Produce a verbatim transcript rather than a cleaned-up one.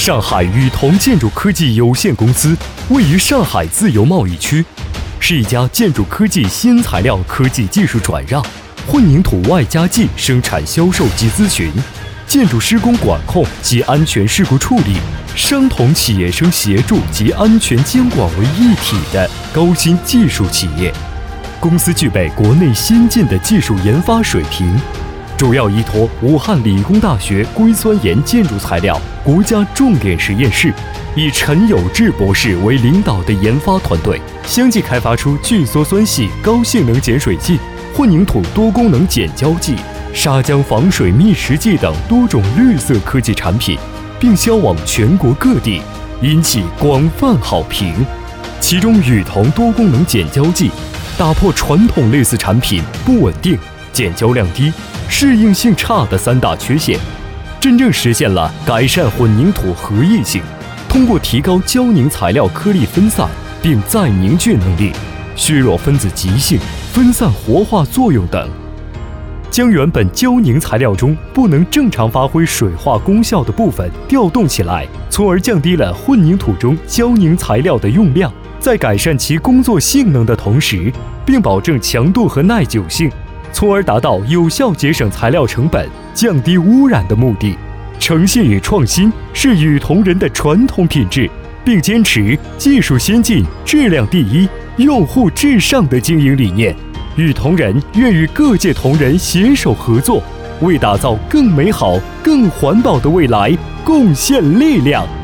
上海宇同建筑科技有限公司位于上海自由贸易区，是一家建筑科技新材料科技技术转让、混凝土外加剂生产销售及咨询、建筑施工管控及安全事故处理、商同企业生协助及安全监管为一体的高新技术企业。公司具备国内先进的技术研发水平，主要依托武汉理工大学硅酸盐建筑材料国家重点实验室，以陈有志博士为领导的研发团队，相继开发出聚缩酸系高性能碱水剂、混凝土多功能碱胶剂、砂浆防水密实剂等多种绿色科技产品，并销往全国各地，引起广泛好评。其中宇同多功能碱胶剂打破传统类似产品不稳定、碱胶量低、适应性差的三大缺陷，真正实现了改善混凝土合异性，通过提高胶凝材料颗粒分散并再凝聚能力、削弱分子极性、分散活化作用等，将原本胶凝材料中不能正常发挥水化功效的部分调动起来，从而降低了混凝土中胶凝材料的用量，在改善其工作性能的同时，并保证强度和耐久性，从而达到有效节省材料成本、降低污染的目的。诚信与创新是宇同人的传统品质，并坚持技术先进、质量第一、用户至上的经营理念。宇同人愿与各界同仁携手合作，为打造更美好、更环保的未来贡献力量。